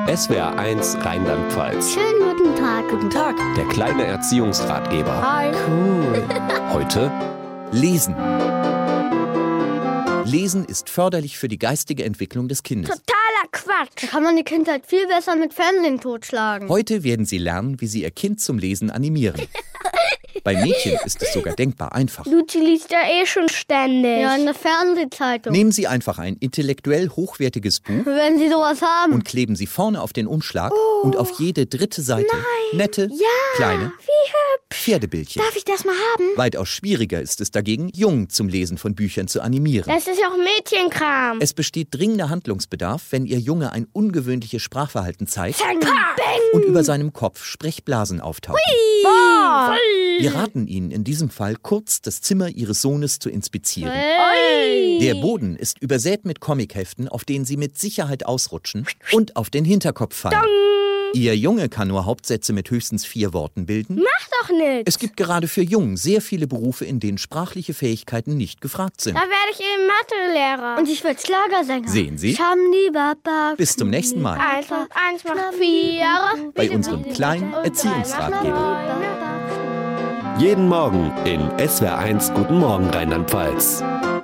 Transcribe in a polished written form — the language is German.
SWR1 Rheinland-Pfalz. Schönen guten Tag. Guten Tag. Der kleine Erziehungsratgeber. Hi. Cool. Heute Lesen. Lesen ist förderlich für die geistige Entwicklung des Kindes. Totaler Quatsch. Da kann man die Kindheit viel besser mit Fernsehen totschlagen. Heute werden Sie lernen, wie Sie Ihr Kind zum Lesen animieren. Bei Mädchen ist es sogar denkbar einfach. Luzi liest ja schon ständig. Ja, in der Fernsehzeitung. Nehmen Sie einfach ein intellektuell hochwertiges Buch Wenn Sie sowas haben. und kleben Sie vorne auf den Umschlag und auf jede dritte Seite nette, kleine Wie hübsch. Pferdebildchen. Darf ich das mal haben? Weitaus schwieriger ist es dagegen, Jungen zum Lesen von Büchern zu animieren. Das ist ja auch Mädchenkram. Es besteht dringender Handlungsbedarf, wenn Ihr Junge ein ungewöhnliches Sprachverhalten zeigt Bang, bang. und über seinem Kopf Sprechblasen auftauchen. Boah. Wir raten Ihnen in diesem Fall kurz, das Zimmer Ihres Sohnes zu inspizieren. Oi. Der Boden ist übersät mit Comicheften, auf denen Sie mit Sicherheit ausrutschen und auf den Hinterkopf fallen. Ihr Junge kann nur Hauptsätze mit höchstens 4 Worten bilden. Mach doch nichts. Es gibt gerade für Jungen sehr viele Berufe, in denen sprachliche Fähigkeiten nicht gefragt sind. Da werde ich eben Mathelehrer. Und ich werde Schlagersänger. Sehen Sie? Schamdi-Baba. Bis zum nächsten Mal 1 plus 1 macht 4. bei unserem kleinen Erziehungsratgeber. Erziehungsratgeber. Jeden Morgen in SWR1 Guten Morgen Rheinland-Pfalz.